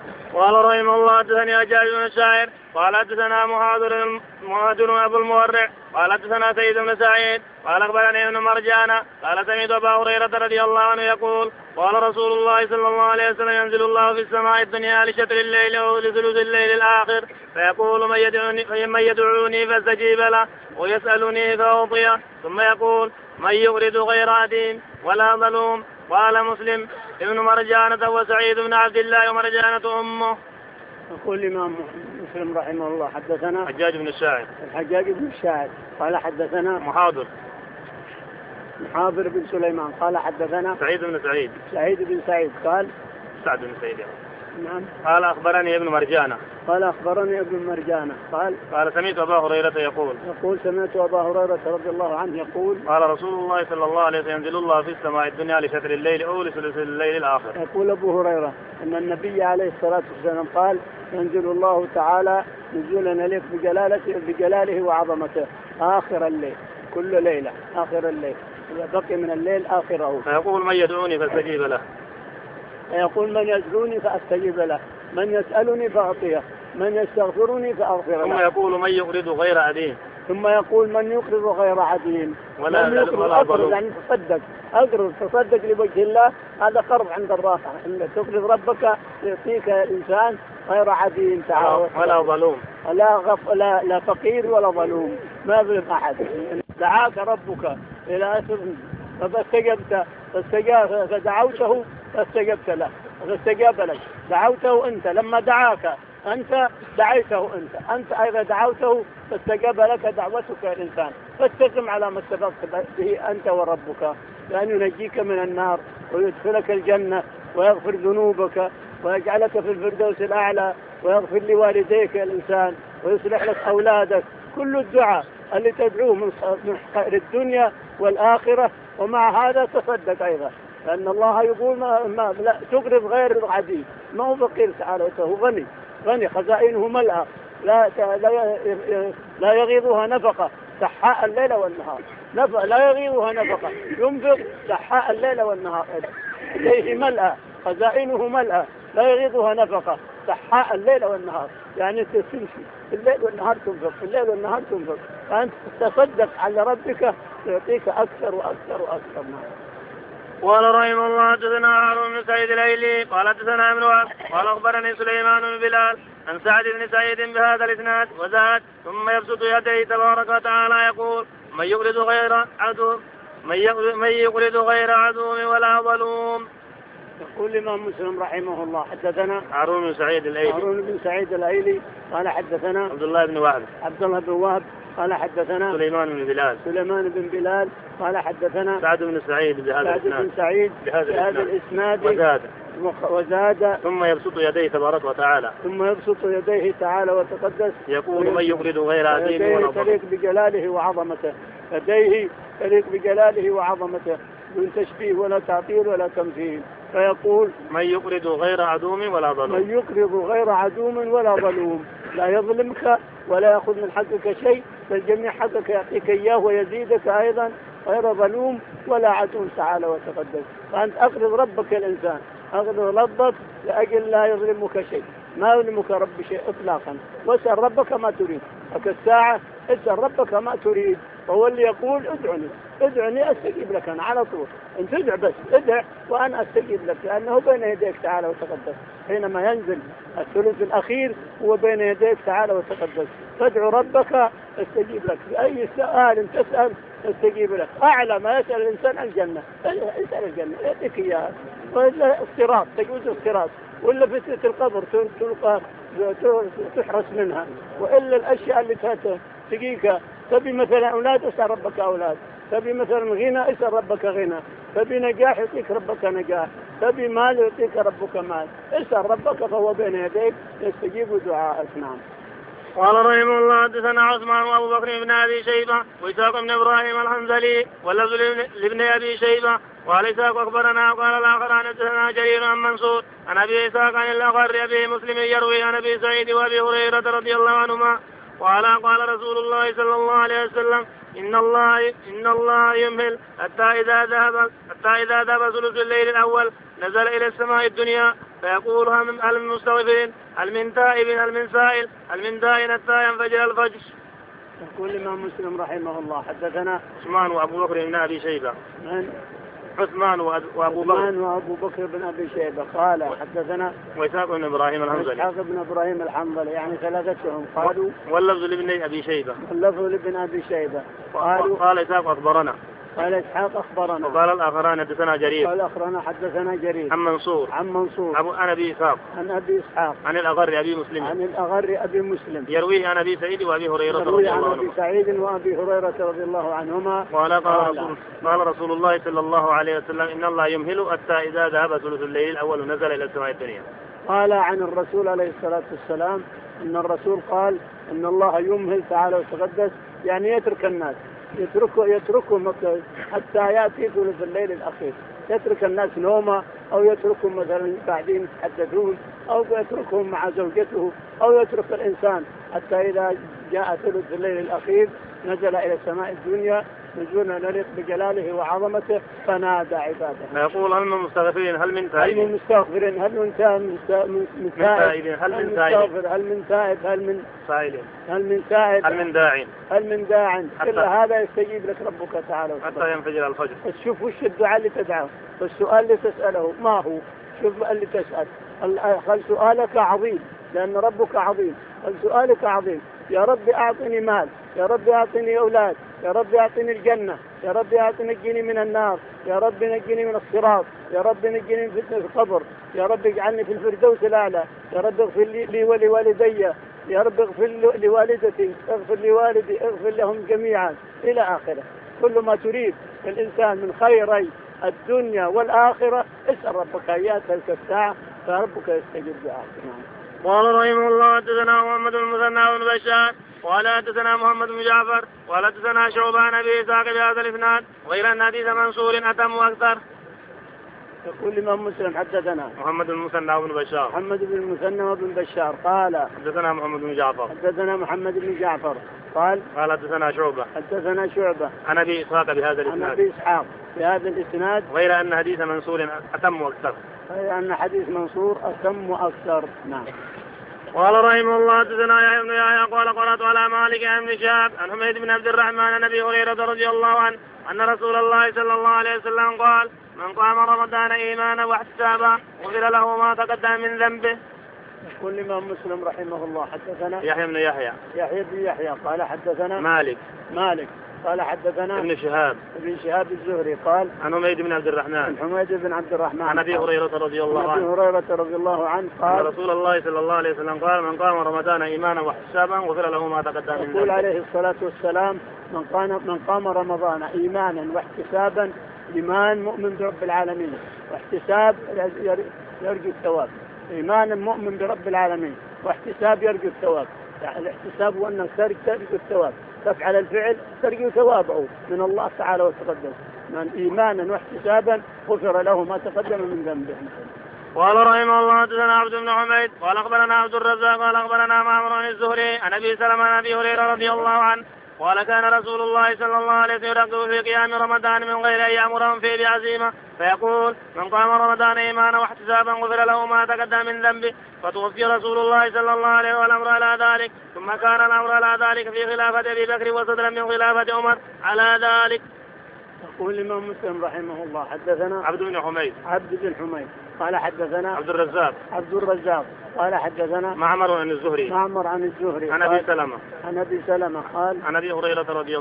قال رحمه الله حدثني حجاج بن الشاعر قال حدثنا مهاجر ابو المورع قال حدثنا سيد بن سعيد قال اخبرني ابن مرجان قال سمعت ابا هريره رضي الله عنه يقول قال رسول الله صلى الله عليه وسلم ينزل الله في السماء الدنيا لشطر الليل او لثلث الليل الاخر فيقول من يدعوني فاستجيب له ويسالني فاعطيه ثم يقول من يغرد غير عديم ولا ظلوم. قال مسلم ابن مرجانة وسعيد بن عبد الله ومرجانة أمه. يقول الإمام مسلم رحمه الله حدثنا حجاج بن الشاعر قال حدثنا محاضر بن سليمان قال حدثنا سعيد بن سعيد قال سعد بن سعيد نعم قال أخبرني ابن مرجانة قال سمعت أبا هريرة يقول سمعت أبا هريرة رضي الله عنه يقول قال رسول الله صلى الله عليه وسلم ينزل الله في السماء الدنيا لشطر الليل أو لثلث الليل الآخر. يقول أبو هريرة أن النبي عليه الصلاة والسلام قال ينزل الله تعالى نزولا يليق بجلاله وعظمته آخر الليل، كل ليلة آخر الليل إذا بقي من الليل آخره. فيقول من يدعوني فاستجيب له. يقول من يدعوني فأستجيب له، من يسألني فأعطيه، من يستغفرني فأغفر له. ثم يقول من يقرض غير عديم. ولا ظلوم. يعني تصدق لوجه الله، هذا قرض عند الله. إن تقرض ربك يعطيك الإنسان غير عديم ولا ظلوم، لا فقير ولا ظلوم، ما يظلم أحد. دعاك ربك إلى فدعوته فاستجبت له، فاستجاب لك. دعوته أنت لما دعاك أنت دعيته أنت أيضا دعوته فاستجاب لك دعوتك الإنسان. فاستقم على ما استقمت به أنت وربك، لأن ينجيك من النار ويدخلك الجنة ويغفر ذنوبك ويجعلك في الفردوس الأعلى ويغفر لوالديك الإنسان ويصلح لك أولادك. كل الدعاء اللي تدعوه من خير الدنيا والآخرة. ومع هذا تصدق أيضا، لأن الله يقول لا تقرض غير العديم، ما هو فقير تعالى، هو غني خزائنه ملأى لا يغيضها نفقة سحاء الليل والنهار. لا يغيضها نفقة، ينفق سحاء الليل والنهار، إليه ملأى خزائنه ملأى لا يغيضها نفقة سحاء الليل والنهار. يعني تمشي الليل والنهار تنفق، فأنت تصدق على ربك يعطيك أكثر وأكثر وأكثر. قال رحمه الله حدثنا هارون بن سعيد الايلي قال حدثنا ابن وهب قال اخبرني سليمان بن بلال عن سعد بن سعيد بهذا الاسناد وزاد ثم يبسط يديه تبارك وتعالى يقول من يقرض غير عدو ولا ظلوم. يقول الإمام مسلم رحمه الله حدثنا هارون بن سعيد الايلي قال حدثنا عبد الله بن وهب قال حدثنا سليمان بن بلال قال حدثنا سعد بن سعيد بهذا الإسناد وزاد ثم يبسط يديه تبارك وتعالى وتقدس يقول من يقرض غير عديم ولا ظلوم. تليق بجلاله وعظمته، يديه تليق بجلاله وعظمته من تشبيه ولا تعطيل ولا تمثيل. فيقول من يقرض غير عدو ولا ظلوم، لا يظلمك ولا يأخذ من حقك شيء، بل جميع حقك يعطيك إياه ويزيدك أيضا، غير ظلوم ولا عدو تعالى وتقدس. فأنت أقرض ربك الإنسان، أقرض ربك لأجل لا يظلمك شيء، ما يظلمك رب شيء إطلاقا. واسأل ربك ما تريد، الساعة اسأل ربك ما تريد، وهو اللي يقول ادعني أستجيب لك أنا على طول. أنت ادع بس ادع وأنا أستجيب لك، لأنه بين يديك تعالى وتقدس. حينما ينزل الثلث الأخير هو بين يديك تعالى وتقدس. فادعو ربك استجيب لك، بأي سؤال تسأل استجيب لك. أعلى ما يسأل الإنسان الجنة، اسأل الجنة يأتيك إياها، وإلا الصراط تجوز الصراط، وإلا فتنة القبر تلقى تحرس منها، وإلا الأشياء اللي تجيك. تبي مثلا أولاد اسأل ربك أولاد، تبي مثلا غنى اسأل ربك غنى، تبي نجاح يعطيك ربك نجاح، تبي مال يعطيك ربك مال. اسأل ربك فهو بين يديك يستجيب دعاءك. نعم. قال رحمه الله حدثنا عثمان وابو بكر بن ابي شيبه واسحاق بن ابراهيم الحنظلي واللفظ لابن ابي شيبه وقال اسحاق اخبرنا وقال الاخر عن حدثنا جرير عن منصور عن ابي اسحاق عن الاخر ابي مسلم يروي عن ابي سعيد وابي هريره رضي الله عنهما قال رسول الله صلى الله عليه وسلم إن الله يمهل حتى إذا ذهب ثلث الليل الأول نزل إلى السماء الدنيا فيقول هل من مستغفر هل من تائب هل من سائل هل من داع حتى ينفجر الفجر. يقول الإمام مسلم رحمه الله حدثنا عثمان وأبو بكر بن أبي شيبة. من؟ عثمان وأبو بكر بن أبي شيبة قال حدثنا وإسحاق بن إبراهيم الحنظلي. إسحاق بن إبراهيم الحنظلي يعني ثلاثتهم قالوا. واللفظ لابن أبي شيبة. واللفظ لابن أبي شيبة. قال إسحاق أخبرنا. قال إسحاق أخبرنا. وقال الآخران حدثنا جرير. قال الآخران حدثنا جرير. عن منصور. عن أبي إسحاق. عن أبي إسحاق. عن الأغر أبي مسلم. عن الأغر أبي مسلم. يرويه عن أبي سعيد وأبي هريرة رضي الله عنهما. أبي سعيد وأبي هريرة رضي الله عنهما. قال رسول الله صلى الله عليه وسلم إن الله يمهل حتى إذا ذهب ثلث الليل الأول نزل إلى السماء الدنيا. قال عن الرسول عليه الصلاة والسلام إن الرسول قال إن الله يمهل تعالى وتقدس يعني يترك الناس يتركهم حتى يأتي ثلث الليل الأخير، يترك الناس نومه أو يتركهم مثلا بعدين يتحدثون أو يتركهم مع زوجته أو يترك الإنسان حتى إذا جاء ثلث الليل الأخير نزل إلى السماء الدنيا نزولا نليق بجلاله وعظمته فنادى عباده. فيقول هل من مستغفرين هل من تائب هل من مستغفرين هل من تائب هل من تائب هل من تائب هل من سائل هل من تائب هل من داع هل من داع كل هذا يستجيب لك ربك تعالى حتى ينفجر الفجر. شوف وش الدعاء اللي تدعوه والسؤال اللي تسأله ما هو. شوف اللي تسأل خل سؤالك عظيم لأن ربك عظيم. سؤالك عظيم يا رب أعطني مال يا رب أعطني أولاد يا رب أعطني الجنة يا رب نجني من النار يا رب نجني من الصراط يا رب نجني من فتنة القبر يا رب اجعلني في الفردوس الأعلى يا رب اغفر لي ولوالدي يا رب اغفر لوالدتي اغفر لوالدي اغفر لهم جميعا إلى آخره. كل ما تريد الإنسان من خيري الدنيا والآخرة اسأل ربك إياه تلك الساعة فربك يستجيب دعاءك. قال رحمه الله حدثنا محمد بن المثنى بن بشار قال حدثنا محمد بن جعفر قال حدثنا شعبة عن أبي إسحاق بهذا الإسناد غير أن حديث منصور أتم وأكثر. يقول الإمام مسلم حدثنا محمد بن المثنى بن بشار محمد بن المثنى بن بشار قال حدثنا محمد بن جعفر حدثنا محمد بن جعفر قال حدثنا شعبة عن أبي إسحاق بهذا الإسناد عن أبي إسحاق بهذا الإسناد غير أن حديث منصور أتم وأكثر. غير أن حديث منصور أتم وأكثر. نعم. قال رحمه الله حدثنا يحيى بن يحيى قال قرأت على مالك عن ابن شهاب عن حميد بن عبد الرحمن عن أبي هريرة رضي الله عنه أن رسول الله صلى الله عليه وسلم قال من قام رمضان إيمانا واحتسابا غفر له ما تقدم من ذنبه. يقول الإمام مسلم رحمه الله حدثنا يحيى بن يحيى قال حدثنا مالك قال حدثنا ابن شهاب الزهري قال عن حميد بن عبد الرحمن عن أبي هريرة رضي الله عنه قال رسول الله صلى الله عليه وسلم قال من قام رمضان إيمانا واحتسابا غفر له ما تقدم من ذنبه. يقول عليه الصلاة والسلام من قام رمضان إيمانا واحتسابا إيمان مؤمن برب العالمين واحتساب يرجو الثواب. إيمان مؤمن برب العالمين واحتساب يرجو الثواب. يعني الاحتساب هو أنك ترجو الثواب تفعل الفعل ترجو ثوابه من الله تعالى وتقدم. من إيمانا واحتسابا غفر له ما تقدم من ذنبه. قال رحمه الله حدثنا عبد بن حميد قال أخبرنا عبد الرزاق قال أخبرنا معمر عن الزهري عن أبي سلمة عن أبي هريرة رضي الله عنه قال كان رسول الله صلى الله عليه وسلم يرغب في قيام رمضان من غير أن يأمرهم فيه بعزيمة فيقول من قام رمضان إيمانا واحتسابا غفر له ما تقدم من ذنبه. فتوفي رسول الله صلى الله عليه وسلم والأمر على ذلك ثم كان الأمر على ذلك في خلافة أبي بكر وصدرا من خلافة عمر على ذلك. يقول الإمام مسلم رحمه الله حدثنا عبد بن حميد قال حدثنا عبد الرزاق قال حدثنا معمر عن الزهري عن أبي سلمة قال عن أبي هريرة رضي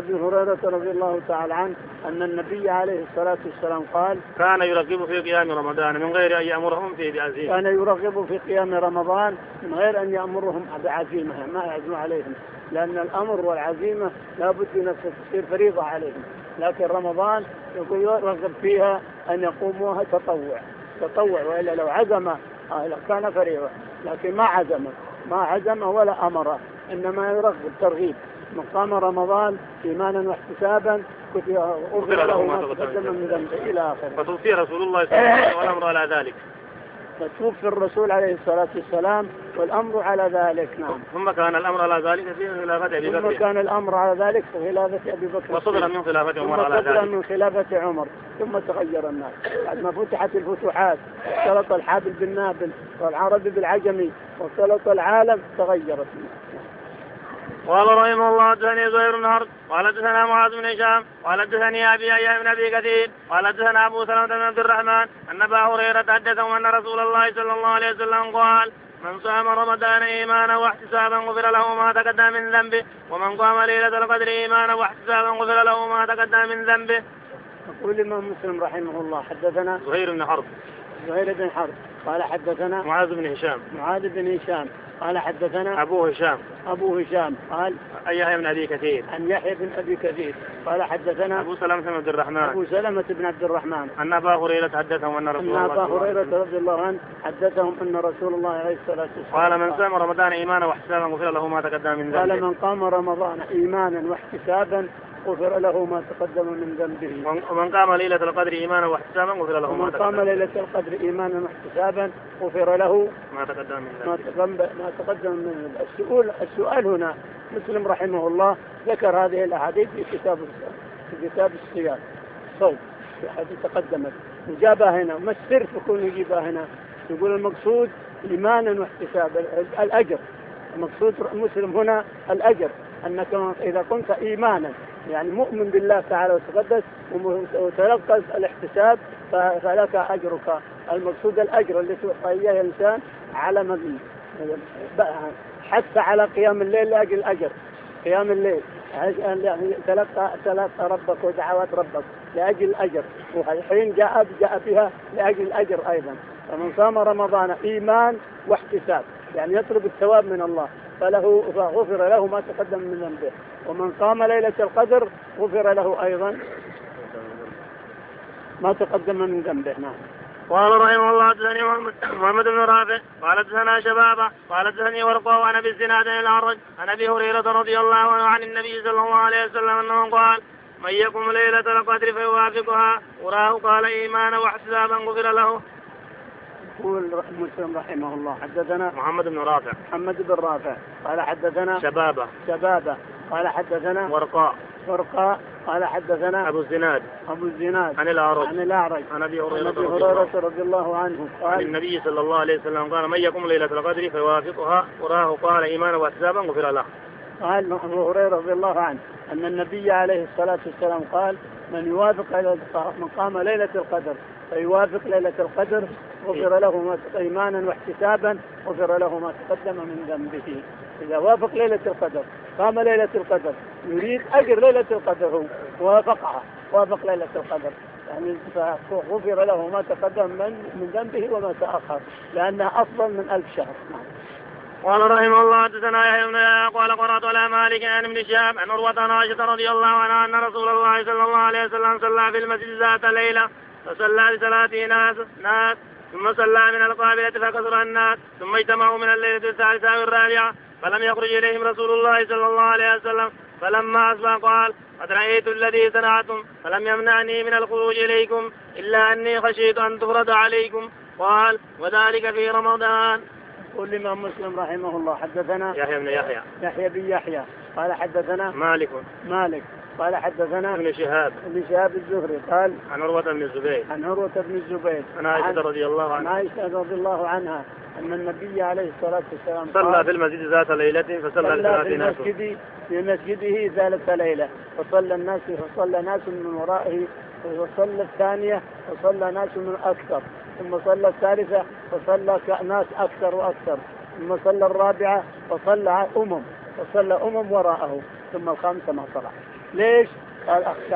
الله تعالى عنه أن النبي عليه الصلاة والسلام قال كان يرغب في قيام رمضان من غير أن يأمرهم فيه بعزيمة. كان يرغب في قيام رمضان من غير أن يأمرهم بعزيمة ما يعزم عليهم لأن الأمر والعزيمة لا بد نفسه تصير فريضة عليهم. لكن رمضان يقول يرغب فيها أن يقوموها تطوع وإلا لو عزم كان فريضة لكن ما عزم ولا أمر إنما يرغب ترغيب. من قام رمضان إيمانا واحتسابا غفر له ما تقدم من ذنبه إلى آخره. فتوفي رسول الله صلى الله عليه وسلم والأمر على ذلك. فتوفي الرسول عليه الصلاة والسلام والأمر على ذلك. نعم. ثم كان الأمر على ذلك في خلافة أبي بكر. ثم كان الأمر على ذلك في خلافة أبي بكر. وصدر من خلافة عمر على ذلك. صدر من خلافة عمر. ثم تغير الناس بعد ما فتحت الفتوحات، اختلط الحابل بالنابل والعربي بالعجمي واختلط العالم، تغيرت الناس. قال رحمه الله حدثني زهير بن حرب قال حدثنا معاذ بن هشام قال حدثني ابي ايام بن ابي كثير قال حدثنا ابو سلمة بن عبد الرحمن ان ابا هريرة حدثهم ان رسول الله صلى الله عليه وسلم قال: من صام رمضان ايمانا واحتسابا غفر له ما تقدم من ذنبه، ومن قام ليلة القدر ايمانا واحتسابا غفر له ما تقدم من ذنبه. يقول الإمام مسلم رحمه الله حدثنا زهير بن حرب قال حدثنا معاذ بن هشام قال حدثنا أبو هشام قال عن يحيى بن أبي كثير قال حدثنا أبو سلمة بن عبد الرحمن أن أبا هريرة حدثهم أن أبا هريرة رضي الله عنه حدثهم أن رسول الله عليه الصلاة والسلام قال: من صام رمضان إيمانا واحتسابا غفر له ما تقدم من ذنبه. قال: من قام رمضان إيمانا واحتسابا غفر له ما تقدم من ذنبه. ومن قام ليلة القدر إيمانا واحتسابا غفر له ما تقدم من ذنبه. السؤال هنا مسلم رحمه الله ذكر هذه الأحاديث في كتاب الصيام صوم، الحديث تقدمت وجابها هنا. ما السر في كونه يجيبها هنا؟ يقول المقصود إيمانا واحتسابا الأجر. المقصود مسلم هنا الأجر، أنك إذا كنت إيمانا يعني مؤمن بالله تعالى وتقدس وتلقى الاحتساب فلك أجرك. المقصود الأجر اللي تعطى إياه الإنسان على مبني حتى على قيام الليل لأجل الأجر. قيام الليل يعني تلقى ربك ودعوات ربك لأجل الأجر، وحين جاء بها لأجل الأجر أيضا. فمن صام رمضان إيمان واحتساب يعني يطلب الثواب من الله فغفر له ما تقدم من ذنبه. ومن قام ليلة القدر غفر له أيضا ما تقدم من ذنبه. نعم. قال رحمه الله حدثني محمد بن رافع قال حدثنا شبابه قال حدثني ورقه وعن ابي الزناد عن الأعرج عن ابي هريرة رضي الله عنه عن النبي صلى الله عليه وسلم انه قال: من يقم ليلة القدر فيوافقها وراه قال ايمانا واحتسابا غفر له. يقول مسلم رحمه الله حدثنا محمد بن رافع قال حدثنا شبابه قال حدثنا ورقاء قال حدثنا أبو الزناد عن الأعرج عن أبي هريرة رضي الله عنه قال: النبي صلى الله عليه وسلم قال: من يقوم ليلة القدر فيوافقها وراه قال إيمانا واحتسابا غفر له. قال أبو هريرة رضي الله عنه أن النبي عليه الصلاة والسلام قال: من قام ليلة القدر فيوافق ليلة القدر غفر له إيمانا واحتسابا غفر له ما تقدم من ذنبه. إذا وافق ليلة القدر قام ليلة القدر يريد أجر ليلة القدر هو وافق ليلة القدر يعني غفر له ما تقدم من ذنبه وما تأخر لأنها أفضل من 1000 شهر. قال رحمه الله حدثنا يحيى بن يحيى قال قرأت على مالك عن ابن شهاب عن عروة عن عائشة رضي الله عنها أن رسول الله صلى الله عليه وسلم صلى في المسجد ذات ليلة فصلى بصلاته ناس ثم صلى من القابلة فكثر الناس ثم اجتمعوا من الليلة الثالثة والرابعة فلم يخرج إليهم رسول الله صلى الله عليه وسلم. فلما أصبح قال: قد رأيت الذي صنعتم فلم يمنعني من الخروج إليكم إلا أني خشيت أن تفرض عليكم. قال: وذلك في رمضان. يقول الإمام مسلم رحمه الله حدثنا يحيى بن يحيى قال حدثنا مالك قال حدثنا ابن شهاب الزهري قال عن عروة بن الزبير عن عائشة رضي الله عنها أن النبي عليه الصلاة والسلام صلى في المسجد ذات ليلة فصلى في مسجده ذات ليلة فصلى ناس من ورائه وصلى الثانية وصلى ناس من أكثر ثم صلى الثالثة وصلى ناس أكثر وأكثر ثم صلى الرابعة وصلى أمم وراءه ثم الخامسة ما صلى. ليش؟ قال: أخشى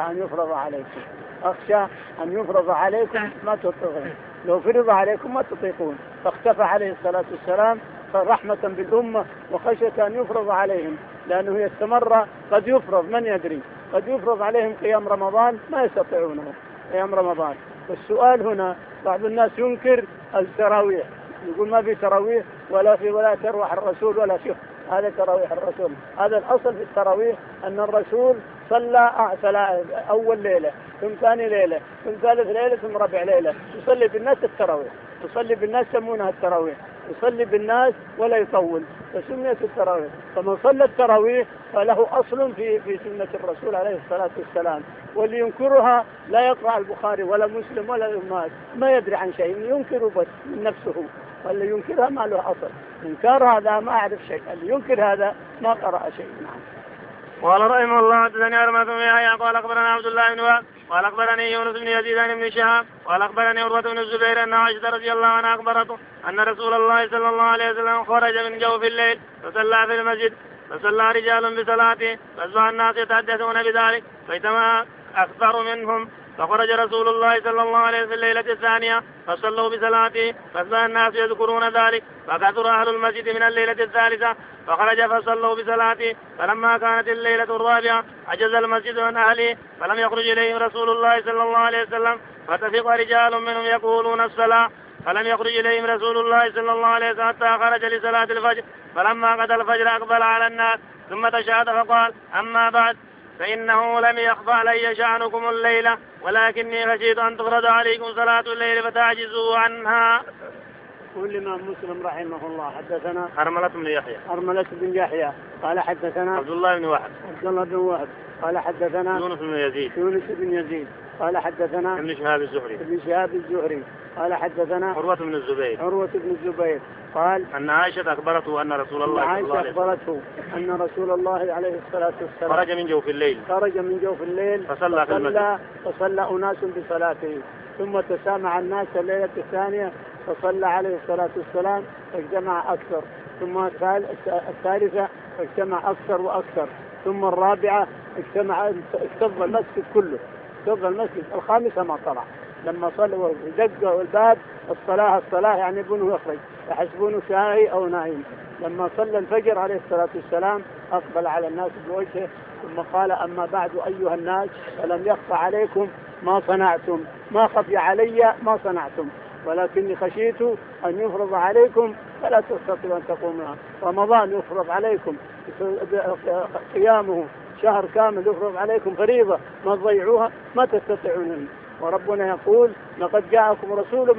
أن يفرض عليكم ما تطيقون. لو فرض عليكم ما تطيقون. فاختفى عليه الصلاة والسلام رحمة بالأمة وخشية أن يفرض عليهم لأنه يستمر قد يفرض من يدري قد يفرض عليهم قيام رمضان ما يستطيعونه قيام رمضان. والسؤال هنا بعض الناس ينكر التراويح يقول ما في تراويح ولا تروح الرسول ولا شيء. هذا تراويح الرسول. هذا الأصل في التراويح أن الرسول صلى أول ليلة ثم ثاني ليلة ثم ثالث ليلة ثم رابع ليلة يصلي بالناس التراويح يصلي بالناس يسمونها التراويح. يصلي بالناس ولا يطول، فسميت التراويح. فمن صلى التراويح فله أصل في سنة الرسول عليه الصلاة والسلام، واللي ينكرها لا يقرأ البخاري ولا مسلم ولا الأمات، ما يدري عن شيء، ينكر بس من نفسه، واللي ينكرها ما له أصل. إنكار هذا ما أعرف شيء، اللي ينكر هذا ما قرأ شيء. نعم. قال رحمه الله حدثني أرملة بن يحيى قال أخبرنا عبد الله بن وهب قال أخبرني يونس بن يزيد بن شهاب قال أخبرني عروة بن الزبير أن عائشة رضي الله عنها أخبرته أن رسول الله صلى الله عليه وسلم خرج من جوف الليل فصلى في المسجد، فصلى رجال بصلاته فأصبح الناس يتحدثون بذلك فاجتمع أكثر منهم، فخرج رسول الله صلى الله عليه وسلم في الليلة الثانية فصلوا بصلاته فأصبح الناس يذكرون ذلك فكثر أهل المسجد من الليلة الثالثة فخرج فصلوا بصلاته، فلما كانت الليلة الرابعة عجز المسجد عن أهله فلم يخرج إليهم رسول الله صلى الله عليه وسلم، فتفق رجال منهم يقولون الصلاة فلم يخرج إليهم رسول الله صلى الله عليه وسلم حتى خرج لصلاة الفجر، فلما قضى الفجر أقبل على الناس ثم تشهد فقال أما بعد فإنه لم يخفى علي شأنكم الليلة ولكني خشيت أن تفرض عليكم صلاة الليل فتعجزوا عنها. يقول الإمام مسلم رحمه الله حدثنا أرملة بن يحيى بن يحيى قال حدثنا عبد الله بن وهب قال حدثنا يونس بن يزيد قال حدثنا ابن شهاب الزهري قال حدثنا عروة بن الزبير قال أن عائشة أخبرته أن رسول الله أن رسول الله عليه الصلاة والسلام خرج من جوف الليل فصلى أناس بصلاته، ثم تسامع الناس الليلة الثانية فصلى عليه الصلاة والسلام فاجتمع أكثر، ثم الثالثة فاجتمع أكثر وأكثر، ثم الرابعة اكتظ المسجد كله، الخامسة ما طلع لما صلوا دقوا الباب الصلاة يعني ابنه يخرج يحسبونه شاهي أو نائم. لما صلى الفجر عليه الصلاة والسلام أقبل على الناس بوجهه ثم قال أما بعد أيها الناس فلم يخفى عليكم ما صنعتم، ما خفي علي ما صنعتم، ولكني خشيت أن يفرض عليكم فلا تستطيعوا أن تقوموا. رمضان يفرض عليكم قيامه شهر كامل، يفرض عليكم فريضة ما تضيعوها ما تستطيعون. وربنا يقول لقد جاءكم رسول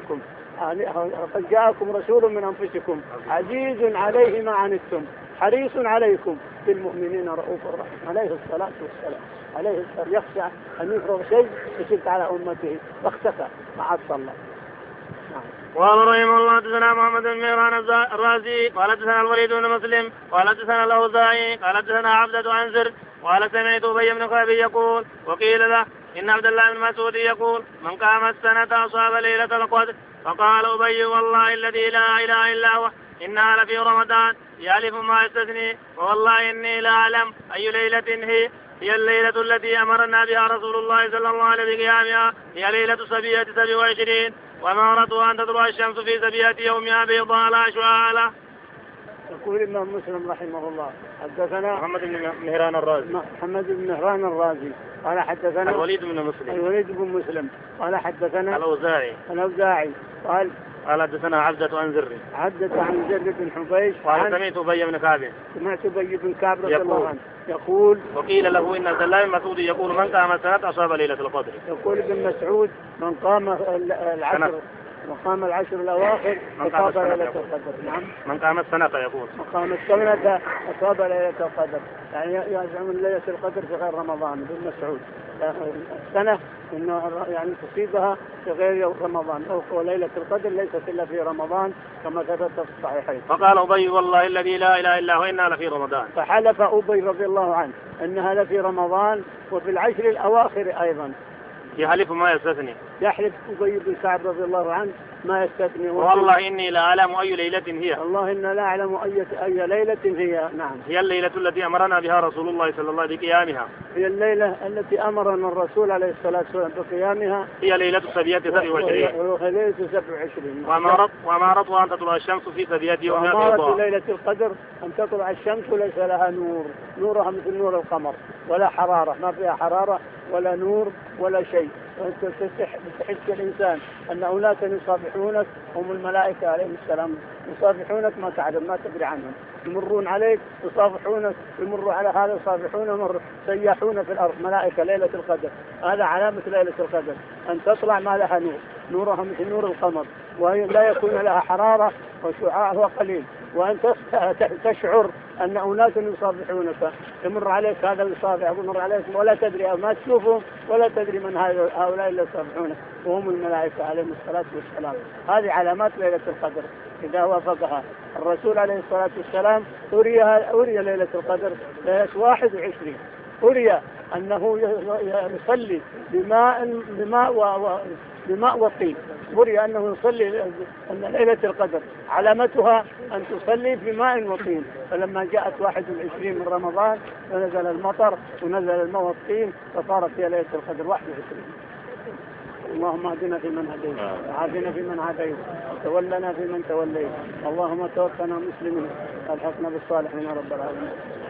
من أنفسكم عزيز عليه ما عنتم حريص عليكم بالمؤمنين رؤوف رحيم عليه الصلاة والسلام. عليه الصلاة يخشى أن يفرض شيء يشد على أمته واختفى مع الصلاة. قال رحمه الله حدثنا محمد بن مهران الرازي قال حدثنا الوليد بن مسلم قال حدثنا الأوزاعي قال حدثنا عبدة عن زر قال سمعت أبي بن كعب يقول وقيل له إن عبد الله بن مسعود يقول من قام السنة أصاب ليلة القدر، فقال أبي والله الذي لا إله إلا هو إنها لفي رمضان يألف ما يستثني، ووالله إني لا أعلم أي ليلة هي الليلة التي أمرنا بها رسول الله صلى الله عليه وسلم هي ليلة سبية 27 وأمرته أن تطلع الشمس في سبية يومها بيضاء لا شعاع له. يقول الإمام مسلم رحمه الله حدثنا محمد بن مهران الرازي قال حدثنا الوليد بن مسلم قال حدثنا الأوزاعي قال حدثنا عبدة عن زر بن حبيش قال سمعت أبي بن كعب رضي الله عنه يقول وقيل له إن عبد الله بن مسعود يقول من قام السنة أصاب ليلة القدر. يقول ابن مسعود من قام العشر الأواخر أصاب ليلة القدر. نعم من قام السنة يقول أصاب ليلة القدر، يعني يزعم ليلة القدر في غير رمضان. ابن مسعود السنة إنه يعني تصيبها في غير رمضان، وليلة القدر ليست إلا في رمضان كما ثبت في الصحيحين. فقال أبي والله الذي لا إله إلا هو إنها لفي رمضان، فحلف أبي رضي الله عنه أنها لفي رمضان وفي العشر الأواخر أيضا. يحلف ما يستثني، يحلف أبي بن كعب رضي الله عنه ما يستثني. والله إني لا أعلم أي ليلة هي، والله إن لا أعلم أي ليلة هي. نعم هي الليلة التي أمرنا بها رسول الله صلى الله عليه وسلم بقيامها، هي الليلة التي أمرنا الرسول عليه الصلاة والسلام بقيامها، هي ليلة سبية 27 وأمارتها أن تطلع الشمس في سبية يومها بيضاء. ليلة القدر أن تطلع الشمس ليس لها نورها مثل نور القمر ولا حرارة، ما فيها حرارة ولا نور ولا شيء، وأنت تحس الإنسان أن أناسا يصافحونك هم الملائكة عليهم السلام، يصافحونك ما تعلم ما تدري عنهم، يمرون عليك يصافحونك، يمروا على هذا يصافحونه، سياحون في الأرض ملائكة ليلة القدر. هذا علامة ليلة القدر، أن تطلع ما لها نور، نورها مثل نور القمر، وهي لا يكون لها حرارة وشعاعها قليل، وأن تشعر أن أناس يصافحونك، يمر عليك هذا يصافح يمر عليك ولا تدري ما تشوفهم ولا تدري من هؤلاء اللي يصافحونك، وهم الملائكة عليهم الصلاة والسلام. هذه علامات ليلة القدر إذا وافقها الرسول عليه الصلاة والسلام. أري ليلة القدر ليلة 21، أري أنه يصلي بماء وطين، أري أنه يصلي أن ليلة القدر علامتها أن تصلي بماء وطين. فلما جاءت 21 من رمضان ونزل المطر ونزل الماء والطين فصارت هي ليلة القدر 21. اللهم اهدنا فيمن هديت وعافنا فيمن عافيت وتولنا فيمن توليت، اللهم توفنا مسلمين الحقنا بالصالحين يا رب العالمين.